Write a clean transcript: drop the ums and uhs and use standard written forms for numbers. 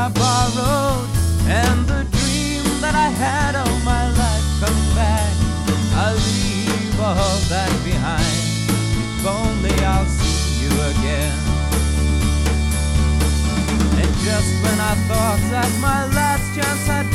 I borrowed, and the dream that I had all my life come back. I'll leave all that behind, if only I'll see you again. And just when I thought that my last chance had